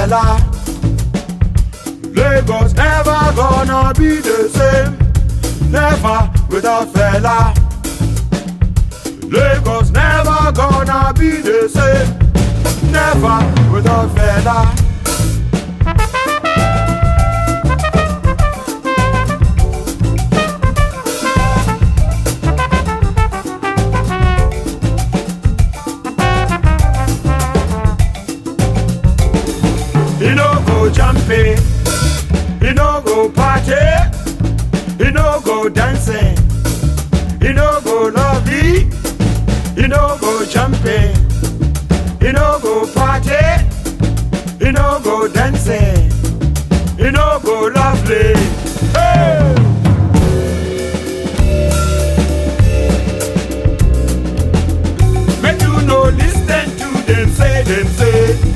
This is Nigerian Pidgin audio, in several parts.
fella. Lagos never gonna be the same, never without fella. Lagos never gonna be the same, never without fella. He no go jumping, he no go party, he no go dancing, he no go lovey, he no go jumping, he no go party, he no go dancing, he no go lovely. Hey! Make you no listen to them say.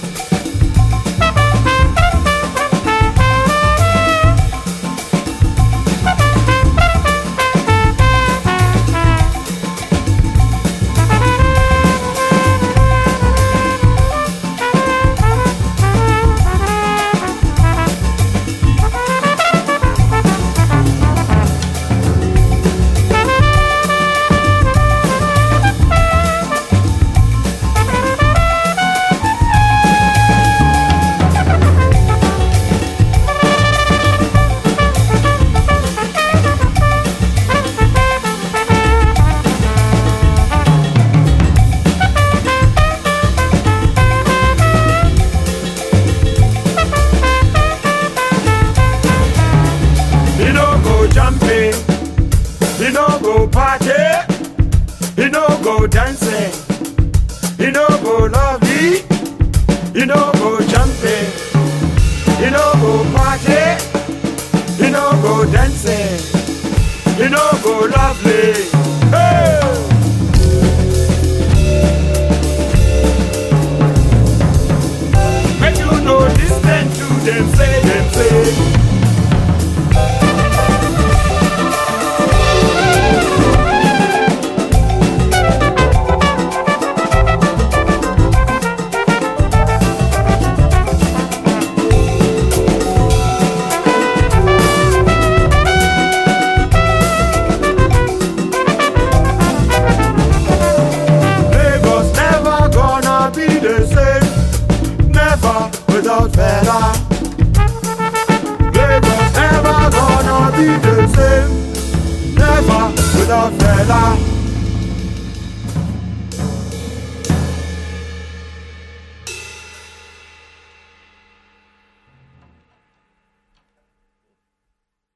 Jumping, he no go party, he no go dancing, he no go lovey, he no go jumping, he no go party, he no go dancing, he no go lovely. Hey! Make you no listen to them say. Without fella, Lagos never gonna be the same, never without fella.